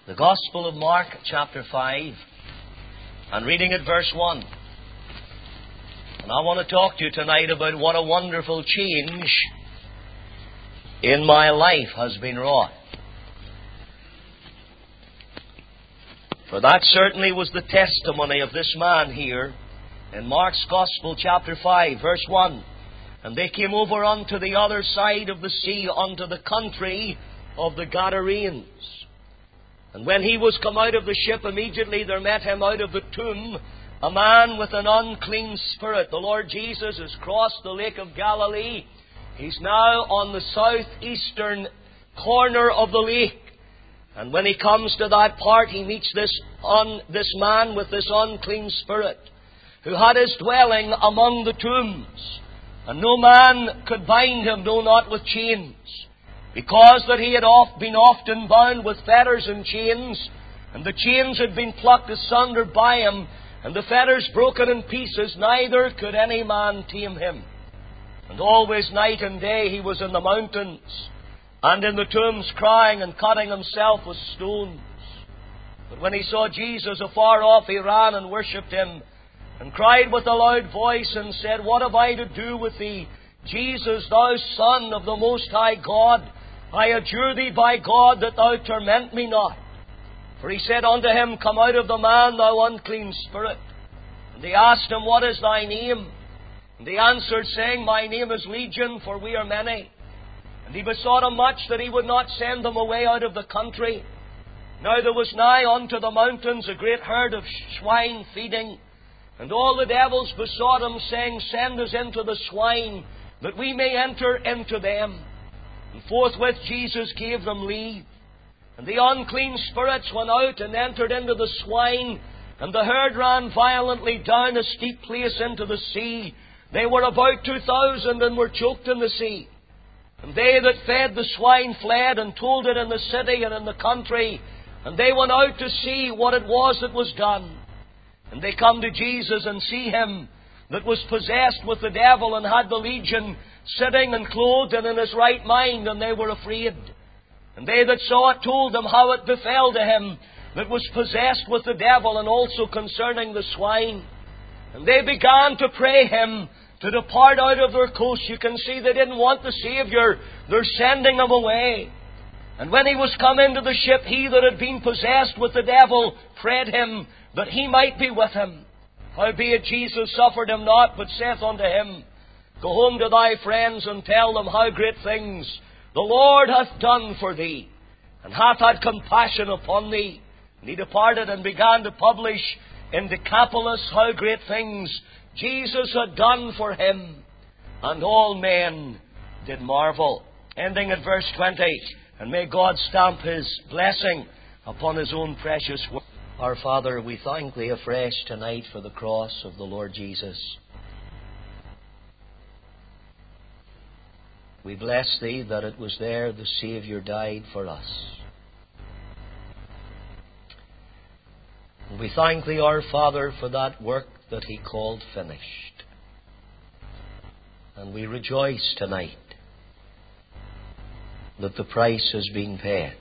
The Gospel of Mark, chapter 5, and reading at verse 1. And I want to talk to you tonight about what a wonderful change in my life has been wrought. For that certainly was the testimony of this man here in Mark's Gospel, chapter 5, verse 1. And they came over unto the other side of the sea, unto the country of the Gadarenes. And when he was come out of the ship, immediately there met him out of the tomb a man with an unclean spirit. The Lord Jesus has crossed the lake of Galilee. He's now on the southeastern corner of the lake. And when he comes to that part, he meets this man with this unclean spirit, who had his dwelling among the tombs. And no man could bind him, no, not with chains, because that he had been often bound with fetters and chains, and the chains had been plucked asunder by him, and the fetters broken in pieces, neither could any man tame him. And always night and day he was in the mountains, and in the tombs crying and cutting himself with stones. But when he saw Jesus afar off, he ran and worshipped him, and cried with a loud voice, and said, What have I to do with thee, Jesus, thou Son of the Most High God? I adjure thee by God that thou torment me not. For he said unto him, Come out of the man, thou unclean spirit. And they asked him, What is thy name? And he answered, saying, My name is Legion, for we are many. And he besought him much that he would not send them away out of the country. Now there was nigh unto the mountains a great herd of swine feeding. And all the devils besought him, saying, Send us into the swine, that we may enter into them. And forthwith Jesus gave them leave. And the unclean spirits went out and entered into the swine, and the herd ran violently down a steep place into the sea. They were about 2,000 and were choked in the sea. And they that fed the swine fled and told it in the city and in the country. And they went out to see what it was that was done. And they come to Jesus and see him that was possessed with the devil and had the legion, sitting and clothed and in his right mind, and they were afraid. And they that saw it told them how it befell to him that was possessed with the devil, and also concerning the swine. And they began to pray him to depart out of their coast. You can see they didn't want the Saviour. They're sending him away. And when he was come into the ship, he that had been possessed with the devil prayed him that he might be with him. Howbeit Jesus suffered him not, but saith unto him, Go home to thy friends and tell them how great things the Lord hath done for thee, and hath had compassion upon thee. And he departed and began to publish in Decapolis how great things Jesus had done for him. And all men did marvel. Ending at verse 20. And may God stamp his blessing upon his own precious word. Our Father, we thank thee afresh tonight for the cross of the Lord Jesus. We bless thee that it was there the Saviour died for us. And we thank thee, our Father, for that work that he called finished. And we rejoice tonight that the price has been paid.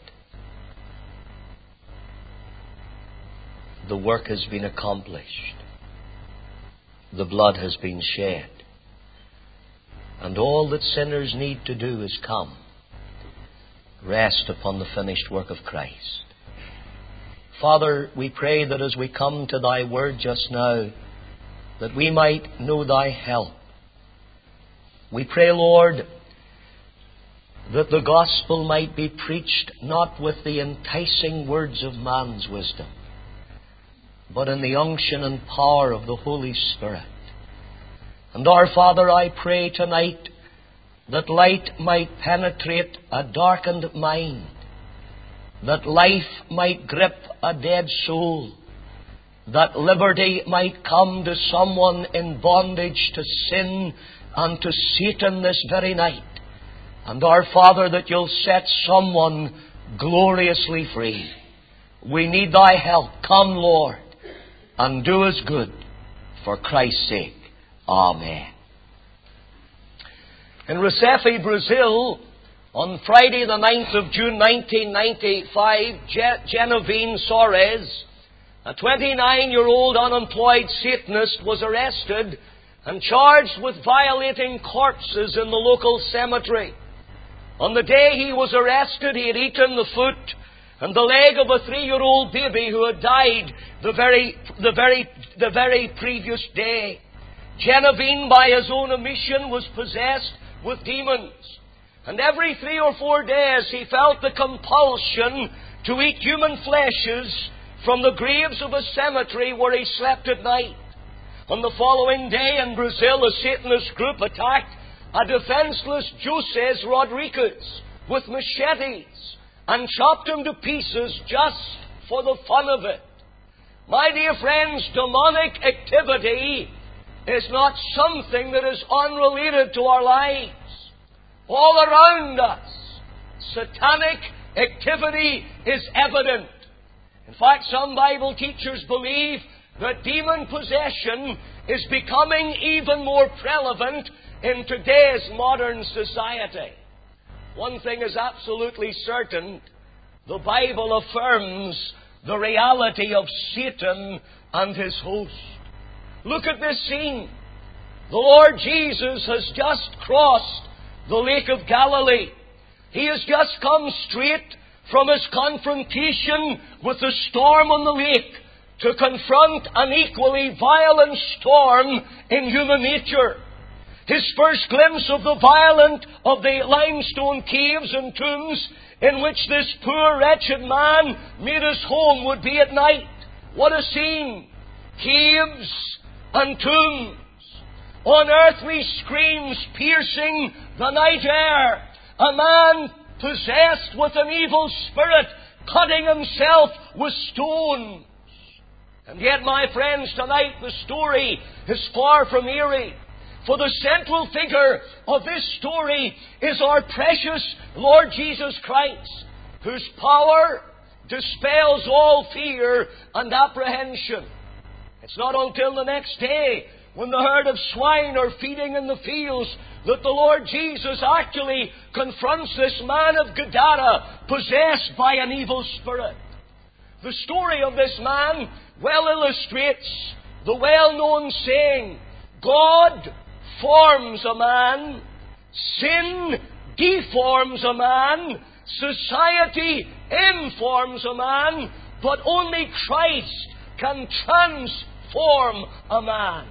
The work has been accomplished. The blood has been shed. And all that sinners need to do is come, rest upon the finished work of Christ. Father, we pray that as we come to thy word just now, that we might know thy help. We pray, Lord, that the gospel might be preached not with the enticing words of man's wisdom, but in the unction and power of the Holy Spirit. And our Father, I pray tonight that light might penetrate a darkened mind, that life might grip a dead soul, that liberty might come to someone in bondage to sin and to Satan this very night. And our Father, that you'll set someone gloriously free. We need thy help. Come, Lord, and do us good for Christ's sake. Amen. In Recife, Brazil, On Friday the 9th of June 1995, Genevieve Soares, a 29-year-old unemployed Satanist, was arrested and charged with violating corpses in the local cemetery. On the day he was arrested, he had eaten the foot and the leg of a 3-year-old baby who had died the very previous day. Genevieve, by his own admission, was possessed with demons. And every 3 or 4 days he felt the compulsion to eat human fleshes from the graves of a cemetery where he slept at night. On the following day in Brazil, a Satanist group attacked a defenseless José Rodrigues with machetes and chopped him to pieces just for the fun of it. My dear friends, demonic activity is not something that is unrelated to our lives. All around us, satanic activity is evident. In fact, some Bible teachers believe that demon possession is becoming even more prevalent in today's modern society. One thing is absolutely certain: the Bible affirms the reality of Satan and his host. Look at this scene. The Lord Jesus has just crossed the Lake of Galilee. He has just come straight from his confrontation with the storm on the lake to confront an equally violent storm in human nature. His first glimpse of the limestone caves and tombs in which this poor wretched man made his home would be at night. What a scene! Caves and tombs. Unearthly screams piercing the night air. A man possessed with an evil spirit cutting himself with stones. And yet, my friends, tonight the story is far from eerie. For the central figure of this story is our precious Lord Jesus Christ, whose power dispels all fear and apprehension. It's not until the next day, when the herd of swine are feeding in the fields, that the Lord Jesus actually confronts this man of Gadara, possessed by an evil spirit. The story of this man well illustrates the well-known saying, God forms a man, sin deforms a man, society informs a man, but only Christ can transform a man.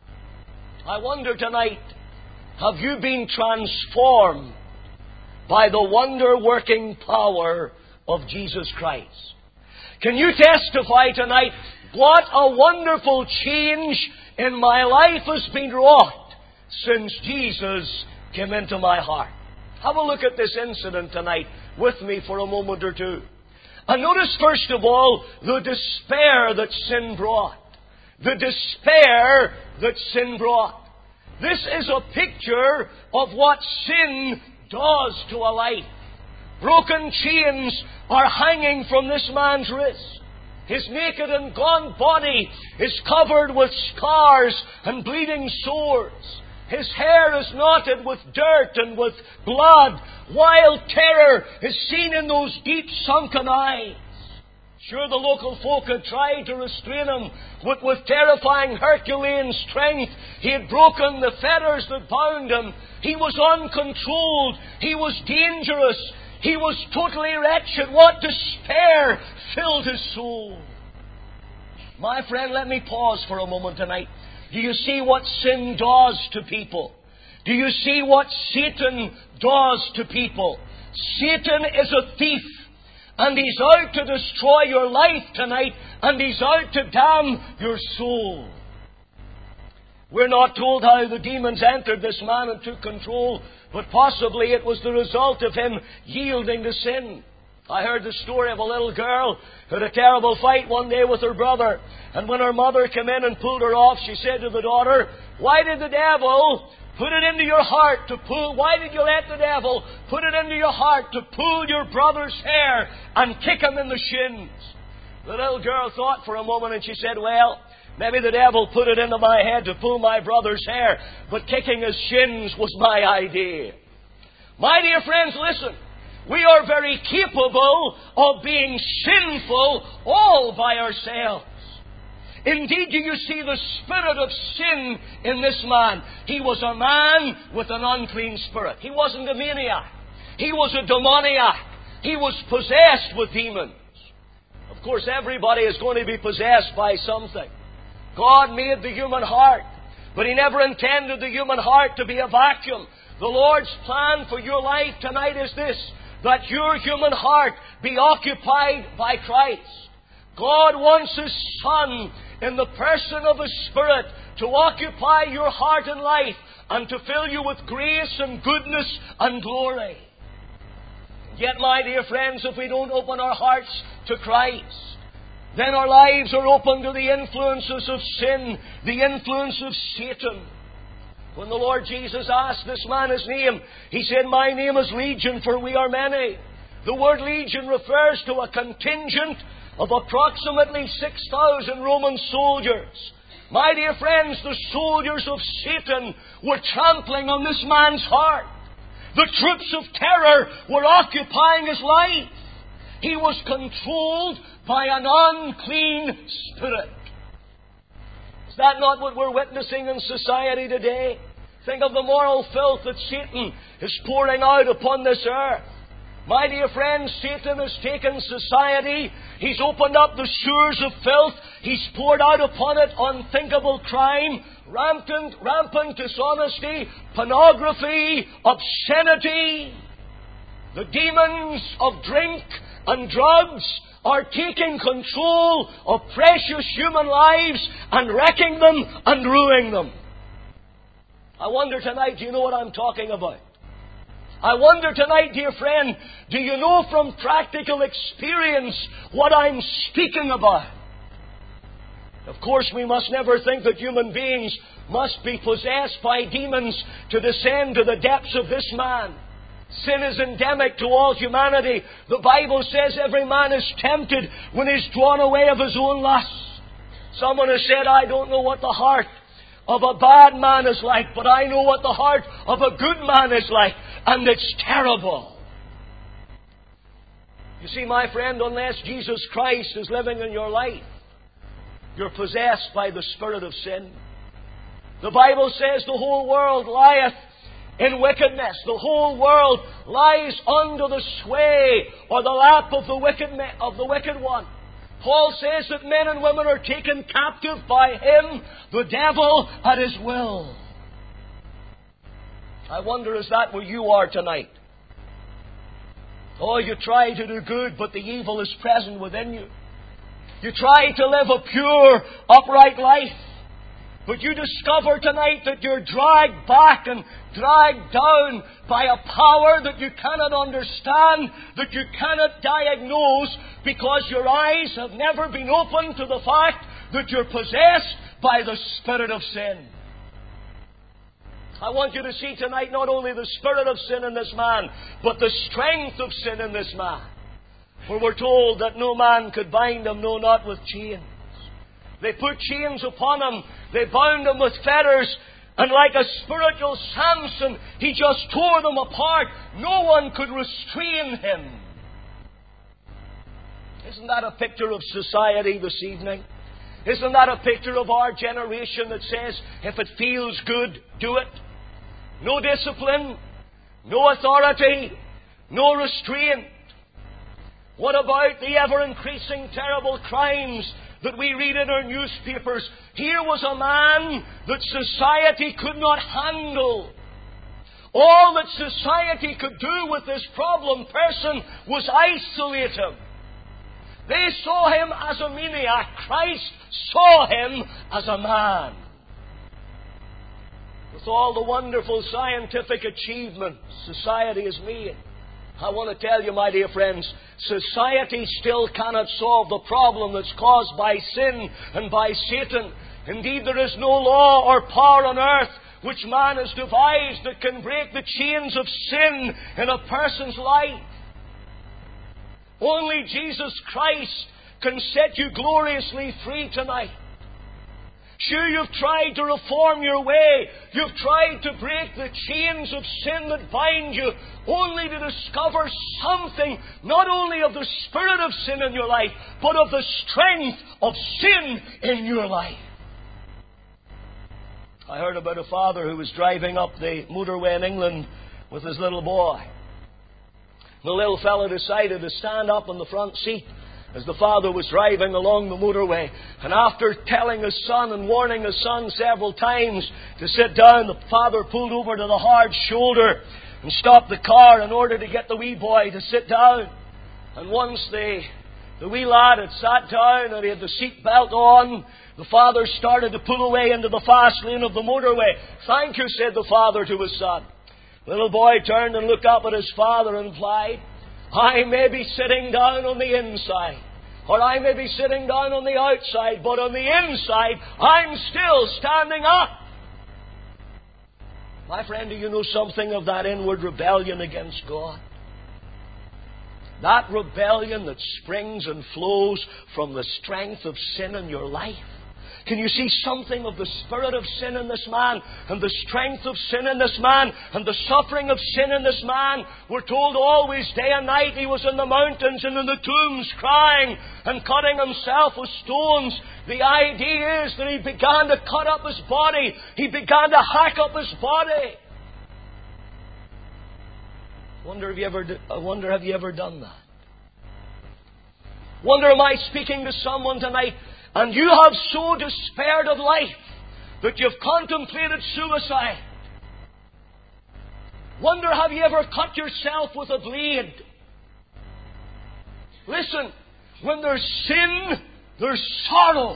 I wonder tonight, have you been transformed by the wonder-working power of Jesus Christ? Can you testify tonight, what a wonderful change in my life has been wrought since Jesus came into my heart? Have a look at this incident tonight with me for a moment or two. And notice first of all the despair that sin brought. The despair that sin brought. This is a picture of what sin does to a life. Broken chains are hanging from this man's wrist. His naked and gaunt body is covered with scars and bleeding sores. His hair is knotted with dirt and with blood. Wild terror is seen in those deep sunken eyes. Sure, the local folk had tried to restrain him with terrifying Herculean strength. He had broken the fetters that bound him. He was uncontrolled. He was dangerous. He was totally wretched. What despair filled his soul. My friend, let me pause for a moment tonight. Do you see what sin does to people? Do you see what Satan does to people? Satan is a thief. And he's out to destroy your life tonight. And he's out to damn your soul. We're not told how the demons entered this man and took control, but possibly it was the result of him yielding to sin. I heard the story of a little girl who had a terrible fight one day with her brother. And when her mother came in and pulled her off, she said to the daughter, "Why did the devil put it into your heart to pull? Why did you let the devil put it into your heart to pull your brother's hair and kick him in the shins?" The little girl thought for a moment and she said, "Well, maybe the devil put it into my head to pull my brother's hair, but kicking his shins was my idea." My dear friends, listen. We are very capable of being sinful all by ourselves. Indeed, do you see the spirit of sin in this man? He was a man with an unclean spirit. He wasn't a maniac. He was a demoniac. He was possessed with demons. Of course, everybody is going to be possessed by something. God made the human heart, but He never intended the human heart to be a vacuum. The Lord's plan for your life tonight is this, that your human heart be occupied by Christ. God wants His Son in the person of His Spirit to occupy your heart and life and to fill you with grace and goodness and glory. Yet, my dear friends, if we don't open our hearts to Christ, then our lives are open to the influences of sin, the influence of Satan. When the Lord Jesus asked this man his name, He said, "My name is Legion, for we are many." The word legion refers to a contingent of approximately 6,000 Roman soldiers. My dear friends, the soldiers of Satan were trampling on this man's heart. The troops of terror were occupying his life. He was controlled by an unclean spirit. Is that not what we're witnessing in society today? Think of the moral filth that Satan is pouring out upon this earth. My dear friends, Satan has taken society. He's opened up the sewers of filth. He's poured out upon it unthinkable crime, rampant dishonesty, pornography, obscenity. The demons of drink and drugs are taking control of precious human lives and wrecking them and ruining them. I wonder tonight, do you know what I'm talking about? I wonder tonight, dear friend, do you know from practical experience what I'm speaking about? Of course, we must never think that human beings must be possessed by demons to descend to the depths of this man. Sin is endemic to all humanity. The Bible says every man is tempted when he's drawn away of his own lust. Someone has said, "I don't know what the heart of a bad man is like, but I know what the heart of a good man is like, and it's terrible." You see, my friend, unless Jesus Christ is living in your life, you're possessed by the spirit of sin. The Bible says the whole world lieth in wickedness. The whole world lies under the sway or the lap of the wicked one. Paul says that men and women are taken captive by him, the devil, at his will. I wonder, is that where you are tonight? Oh, you try to do good, but the evil is present within you. You try to live a pure, upright life, but you discover tonight that you're dragged back and dragged down by a power that you cannot understand, that you cannot diagnose, because your eyes have never been opened to the fact that you're possessed by the spirit of sin. I want you to see tonight not only the spirit of sin in this man, but the strength of sin in this man. For we're told that no man could bind him, no, not with chains. They put chains upon him. They bound him with fetters. And like a spiritual Samson, he just tore them apart. No one could restrain him. Isn't that a picture of society this evening? Isn't that a picture of our generation that says, if it feels good, do it? No discipline, no authority, no restraint. What about the ever-increasing terrible crimes that we read in our newspapers? Here was a man that society could not handle. All that society could do with this problem person was isolate him. They saw him as a maniac. Christ saw him as a man. With all the wonderful scientific achievements society has made, I want to tell you, my dear friends, society still cannot solve the problem that's caused by sin and by Satan. Indeed, there is no law or power on earth which man has devised that can break the chains of sin in a person's life. Only Jesus Christ can set you gloriously free tonight. Sure, you've tried to reform your way. You've tried to break the chains of sin that bind you, only to discover something, not only of the spirit of sin in your life, but of the strength of sin in your life. I heard about a father who was driving up the motorway in England with his little boy. The little fellow decided to stand up in the front seat as the father was driving along the motorway. And after telling his son and warning his son several times to sit down, the father pulled over to the hard shoulder and stopped the car in order to get the wee boy to sit down. And once the wee lad had sat down and he had the seat belt on, the father started to pull away into the fast lane of the motorway. "Thank you," said the father to his son. The little boy turned and looked up at his father and replied, "I may be sitting down on the inside, or I may be sitting down on the outside, but on the inside, I'm still standing up." My friend, do you know something of that inward rebellion against God? That rebellion that springs and flows from the strength of sin in your life. Can you see something of the spirit of sin in this man, and the strength of sin in this man, and the suffering of sin in this man? We're told always, day and night, he was in the mountains and in the tombs crying and cutting himself with stones. The idea is that he began to cut up his body. He began to hack up his body. I wonder, have you ever done that? Wonder, am I speaking to someone tonight, and you have so despaired of life that you've contemplated suicide? Wonder, have you ever cut yourself with a blade? Listen, when there's sin, there's sorrow.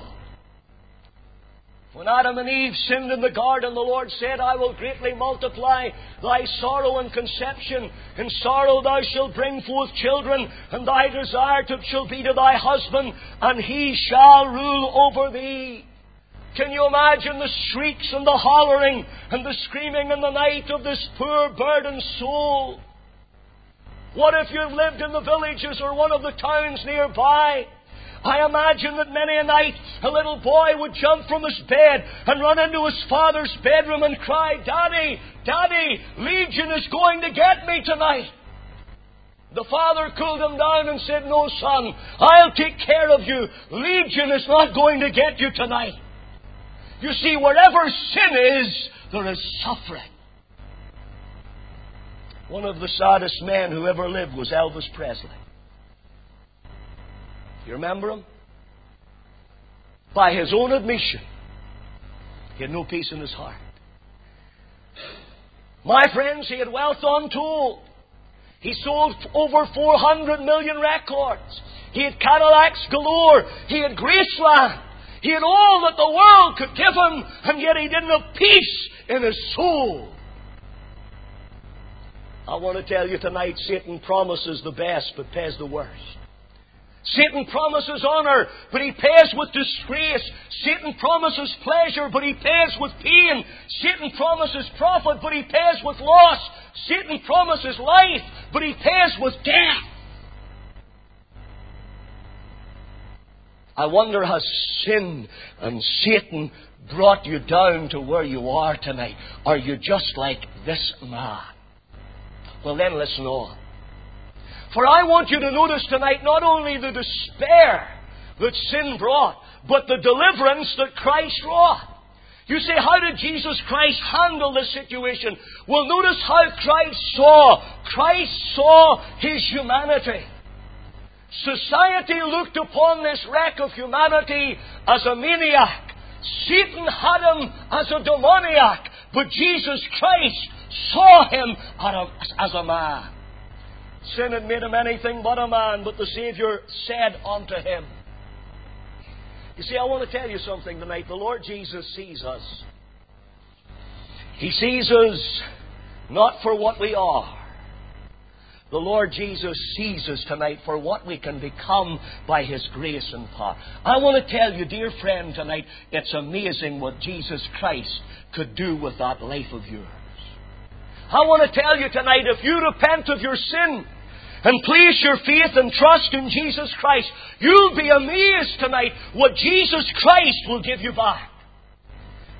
When Adam and Eve sinned in the garden, the Lord said, "I will greatly multiply thy sorrow and conception. In sorrow thou shalt bring forth children, and thy desire shall be to thy husband, and he shall rule over thee." Can you imagine the shrieks and the hollering and the screaming in the night of this poor burdened soul? What if you've lived in the villages or one of the towns nearby? I imagine that many a night a little boy would jump from his bed and run into his father's bedroom and cry, "Daddy, Daddy, Legion is going to get me tonight." The father cooled him down and said, "No, son, I'll take care of you. Legion is not going to get you tonight." You see, wherever sin is, there is suffering. One of the saddest men who ever lived was Elvis Presley. You remember him? By his own admission, he had no peace in his heart. My friends, he had wealth untold. He sold over 400 million records. He had Cadillacs galore. He had Graceland. He had all that the world could give him, and yet he didn't have peace in his soul. I want to tell you tonight, Satan promises the best but pays the worst. Satan promises honor, but he pays with disgrace. Satan promises pleasure, but he pays with pain. Satan promises profit, but he pays with loss. Satan promises life, but he pays with death. I wonder, has sin and Satan brought you down to where you are tonight? Are you just like this man? Well, then listen on. For I want you to notice tonight not only the despair that sin brought, but the deliverance that Christ wrought. You say, how did Jesus Christ handle this situation? Well, notice how Christ saw. Christ saw His humanity. Society looked upon this wreck of humanity as a maniac. Satan had him as a demoniac. But Jesus Christ saw him as a man. Sin had made him anything but a man, but the Savior said unto him. You see, I want to tell you something tonight. The Lord Jesus sees us. He sees us not for what we are. The Lord Jesus sees us tonight for what we can become by His grace and power. I want to tell you, dear friend, tonight, it's amazing what Jesus Christ could do with that life of yours. I want to tell you tonight, if you repent of your sin and place your faith and trust in Jesus Christ, you'll be amazed tonight what Jesus Christ will give you back.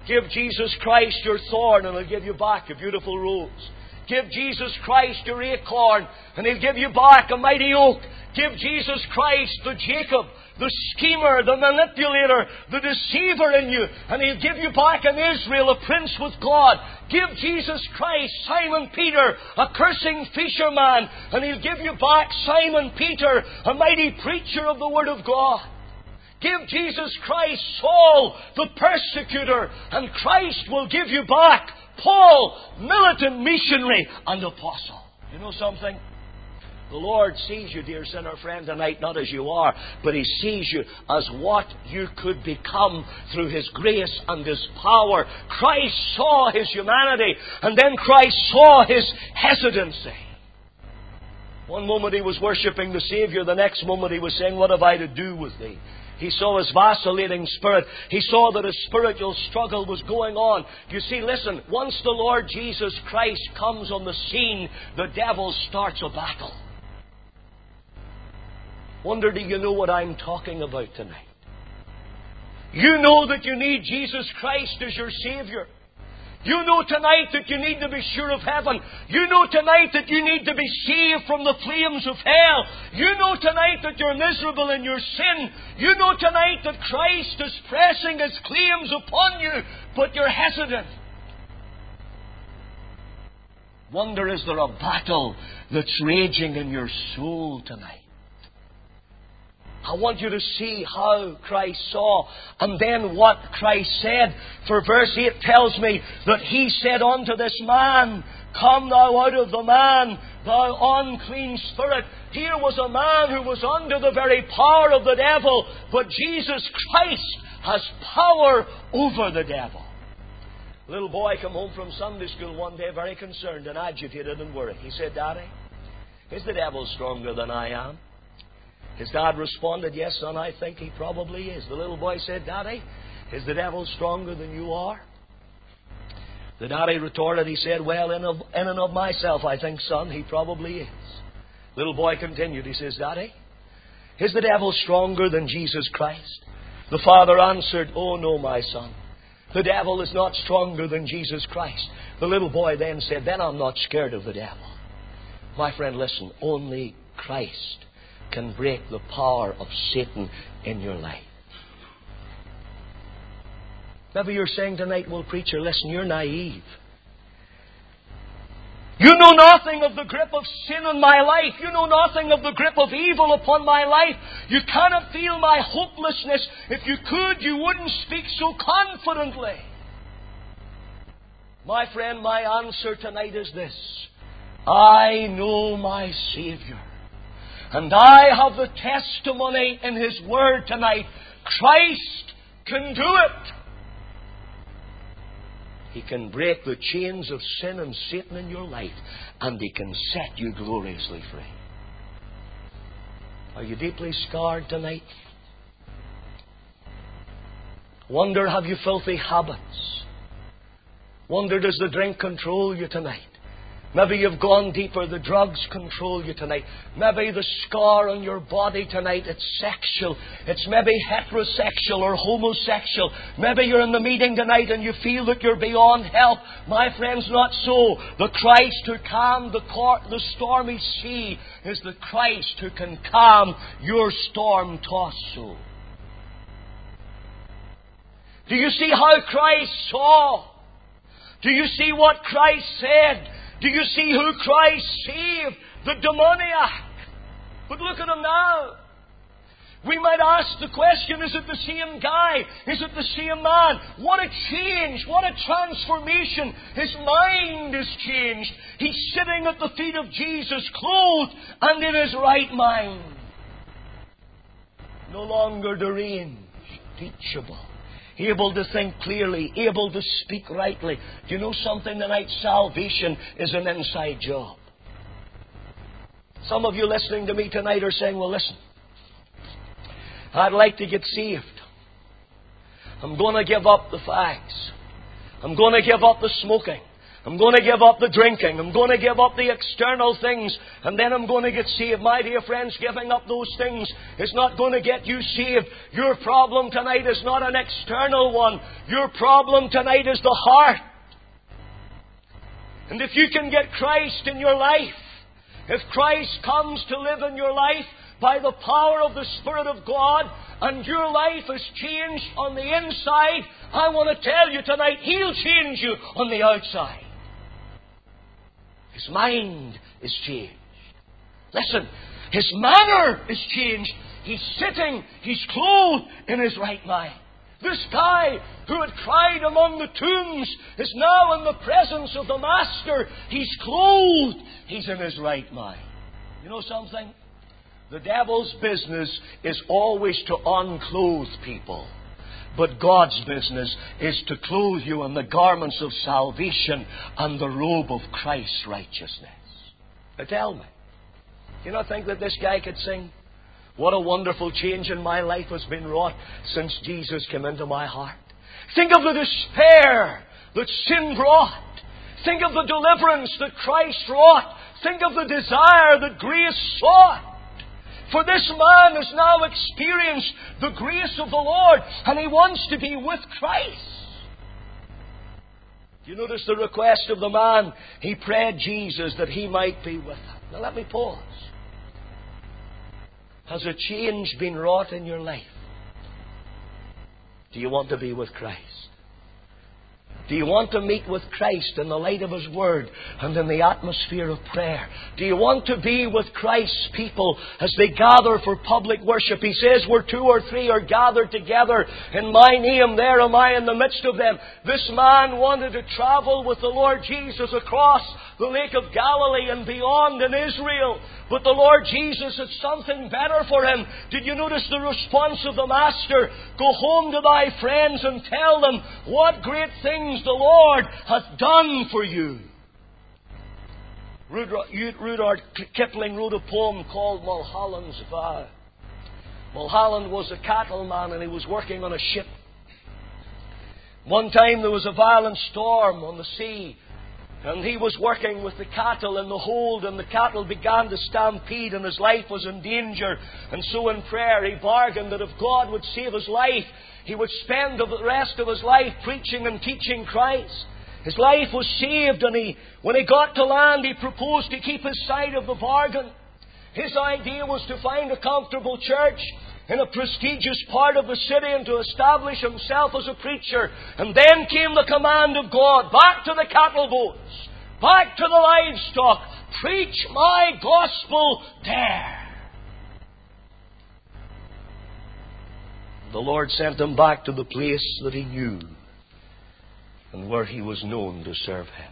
Give Jesus Christ your thorn and He'll give you back a beautiful rose. Give Jesus Christ your acorn and He'll give you back a mighty oak. Give Jesus Christ the Jacob, the schemer, the manipulator, the deceiver in you, and He'll give you back an Israel, a prince with God. Give Jesus Christ Simon Peter, a cursing fisherman, and He'll give you back Simon Peter, a mighty preacher of the Word of God. Give Jesus Christ Saul, the persecutor, and Christ will give you back Paul, militant missionary and apostle. You know something? The Lord sees you, dear sinner friend, tonight not as you are, but He sees you as what you could become through His grace and His power. Christ saw His humanity, and then Christ saw His hesitancy. One moment He was worshipping the Savior, the next moment He was saying, "What have I to do with thee?" He saw his vacillating spirit. He saw that his spiritual struggle was going on. You see, listen, once the Lord Jesus Christ comes on the scene, the devil starts a battle. Wonder, do you know what I'm talking about tonight? You know that you need Jesus Christ as your Savior. You know tonight that you need to be sure of heaven. You know tonight that you need to be saved from the flames of hell. You know tonight that you're miserable in your sin. You know tonight that Christ is pressing His claims upon you, but you're hesitant. Wonder, is there a battle that's raging in your soul tonight? I want you to see how Christ saw, and then what Christ said. For verse 8 tells me that He said unto this man, "Come thou out of the man, thou unclean spirit." Here was a man who was under the very power of the devil, but Jesus Christ has power over the devil. A little boy came home from Sunday school one day very concerned and agitated and worried. He said, "Daddy, is the devil stronger than I am?" His dad responded, "Yes, son, I think he probably is." The little boy said, "Daddy, is the devil stronger than you are?" The daddy retorted, he said, "Well, in and of myself, I think, son, he probably is." Little boy continued, he says, "Daddy, is the devil stronger than Jesus Christ?" The father answered, "Oh no, my son. The devil is not stronger than Jesus Christ." The little boy then said, "Then I'm not scared of the devil." My friend, listen, only Christ can break the power of Satan in your life. Maybe you're saying tonight, "Well, preacher, listen, you're naive. You know nothing of the grip of sin in my life. You know nothing of the grip of evil upon my life. You cannot feel my hopelessness. If you could, you wouldn't speak so confidently." My friend, my answer tonight is this: I know my Savior. And I have the testimony in His Word tonight. Christ can do it. He can break the chains of sin and Satan in your life, and He can set you gloriously free. Are you deeply scarred tonight? Wonder, have you filthy habits? Wonder, does the drink control you tonight? Maybe you've gone deeper. The drugs control you tonight. Maybe the scar on your body tonight, it's sexual. It's maybe heterosexual or homosexual. Maybe you're in the meeting tonight and you feel that you're beyond help. My friends, not so. The Christ who calmed the stormy sea is the Christ who can calm your storm-tossed soul. Do you see how Christ saw? Do you see what Christ said? Do you see who Christ saved? The demoniac. But look at him now. We might ask the question, is it the same guy? Is it the same man? What a change. What a transformation. His mind is changed. He's sitting at the feet of Jesus, clothed and in his right mind. No longer deranged, teachable. Able to think clearly, able to speak rightly. Do you know something tonight? Salvation is an inside job. Some of you listening to me tonight are saying, "Well, listen, I'd like to get saved. I'm going to give up the fags. I'm going to give up the smoking. I'm going to give up the drinking. I'm going to give up the external things. And then I'm going to get saved. My dear friends, giving up those things is not going to get you saved. Your problem tonight is not an external one. Your problem tonight is the heart. And if you can get Christ in your life, if Christ comes to live in your life by the power of the Spirit of God, and your life is changed on the inside, I want to tell you tonight, He'll change you on the outside. His mind is changed. Listen, His manner is changed. He's sitting, He's clothed in His right mind. This guy who had cried among the tombs is now in the presence of the Master. He's clothed. He's in his right mind. You know something? The devil's business is always to unclothe people. But God's business is to clothe you in the garments of salvation and the robe of Christ's righteousness. Now tell me, do you not think that this guy could sing? What a wonderful change in my life has been wrought since Jesus came into my heart. Think of the despair that sin brought. Think of the deliverance that Christ wrought. Think of the desire that grace sought. For this man has now experienced the grace of the Lord, and he wants to be with Christ. Do you notice the request of the man? He prayed Jesus that he might be with him. Now let me pause. Has a change been wrought in your life? Do you want to be with Christ? Do you want to meet with Christ in the light of His Word and in the atmosphere of prayer? Do you want to be with Christ's people as they gather for public worship? He says, where 2 or 3 are gathered together in my name, there am I in the midst of them. This man wanted to travel with the Lord Jesus across the Lake of Galilee and beyond in Israel. But the Lord Jesus had something better for him. Did you notice the response of the Master? Go home to thy friends and tell them what great things the Lord hath done for you. Rudyard Kipling wrote a poem called Mulholland's Vow. Mulholland was a cattleman and he was working on a ship. One time there was a violent storm on the sea. And he was working with the cattle in the hold, and the cattle began to stampede, and his life was in danger. And so in prayer he bargained that if God would save his life, he would spend the rest of his life preaching and teaching Christ. His life was saved, and when he got to land, he proposed to keep his side of the bargain. His idea was to find a comfortable church in a prestigious part of the city and to establish himself as a preacher. And then came the command of God, back to the cattle boats, back to the livestock, preach my gospel there. The Lord sent him back to the place that he knew and where he was known to serve Him.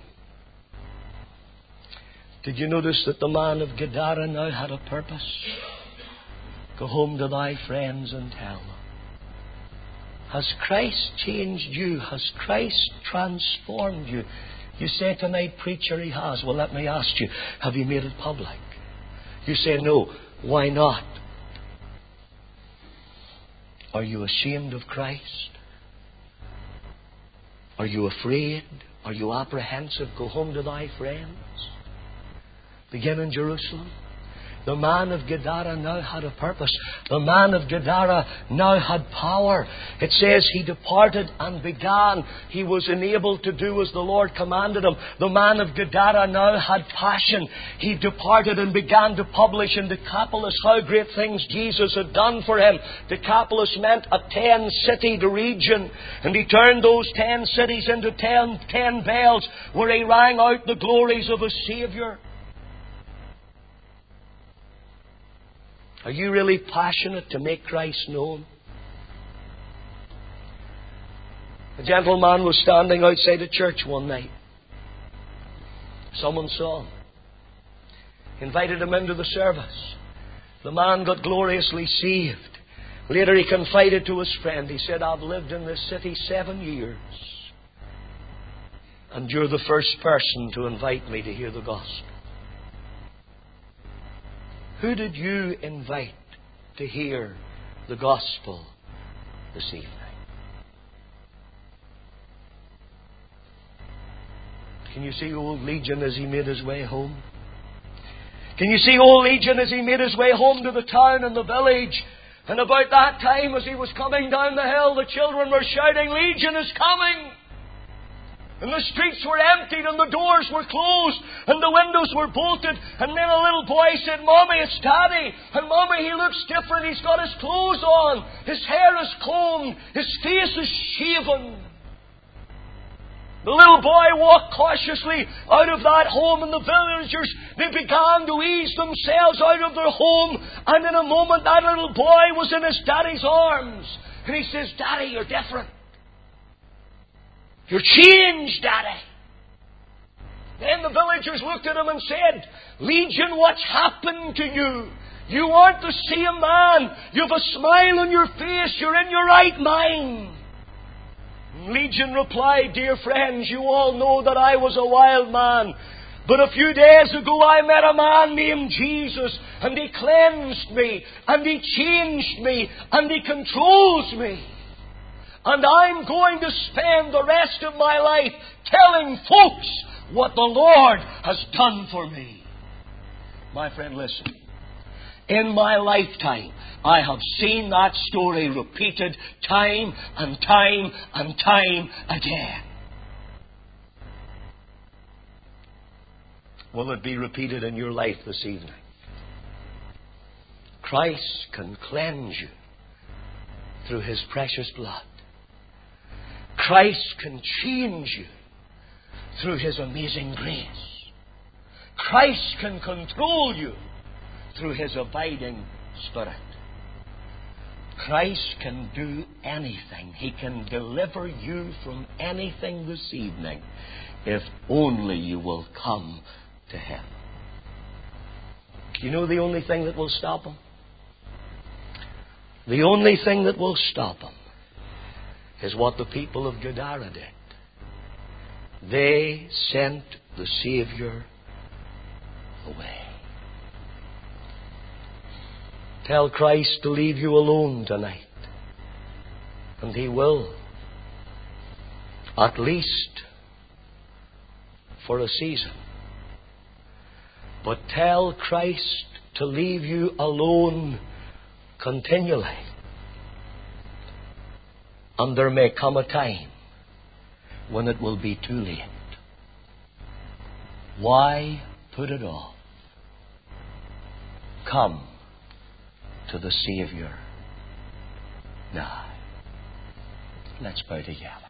Did you notice that the man of Gadara now had a purpose? Go home to thy friends and tell them. Has Christ changed you? Has Christ transformed you? You say tonight, preacher, He has. Well, let me ask you, have you made it public? You say no. Why not? Are you ashamed of Christ? Are you afraid? Are you apprehensive? Go home to thy friends. Begin in Jerusalem. The man of Gadara now had a purpose. The man of Gadara now had power. It says he departed and began. He was enabled to do as the Lord commanded him. The man of Gadara now had passion. He departed and began to publish in Decapolis how great things Jesus had done for him. Decapolis meant a 10-city region. And he turned those 10 cities into 10 bells where he rang out the glories of his Saviour. Are you really passionate to make Christ known? A gentleman was standing outside a church one night. Someone saw him. Invited him into the service. The man got gloriously saved. Later he confided to his friend. He said, I've lived in this city 7 years. And you're the first person to invite me to hear the gospel. Who did you invite to hear the gospel this evening? Can you see old Legion as he made his way home? Can you see old Legion as he made his way home to the town and the village? And about that time, as he was coming down the hill, the children were shouting, "Legion is coming!" And the streets were emptied, and the doors were closed, and the windows were bolted. And then a little boy said, "Mommy, it's Daddy." And Mommy, he looks different. He's got his clothes on. His hair is combed. His face is shaven. The little boy walked cautiously out of that home, and the villagers, they began to ease themselves out of their home. And in a moment, that little boy was in his daddy's arms. And he says, "Daddy, you're different. You're changed, Daddy." Then the villagers looked at him and said, "Legion, what's happened to you? You aren't the same man. You have a smile on your face. You're in your right mind." Legion replied, "Dear friends, you all know that I was a wild man. But a few days ago I met a man named Jesus, and he cleansed me, and he changed me, and he controls me. And I'm going to spend the rest of my life telling folks what the Lord has done for me." My friend, listen. In my lifetime, I have seen that story repeated time and time and time again. Will it be repeated in your life this evening? Christ can cleanse you through His precious blood. Christ can change you through His amazing grace. Christ can control you through His abiding Spirit. Christ can do anything. He can deliver you from anything this evening if only you will come to Him. You know the only thing that will stop Him? The only thing that will stop Him is what the people of Gadara did. They sent the Savior away. Tell Christ to leave you alone tonight, and He will. At least for a season. But tell Christ to leave you alone continually. And there may come a time when it will be too late. Why put it off? Come to the Savior now. Let's bow together.